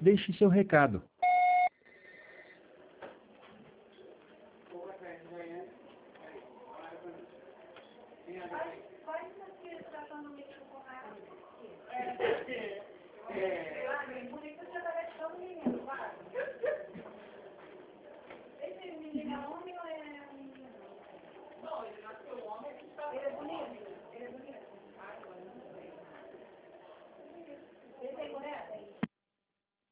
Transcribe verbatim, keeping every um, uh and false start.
Deixe seu recado. Esse menino é homem ou é menino? Não, ele nasceu homem, ele é bonito.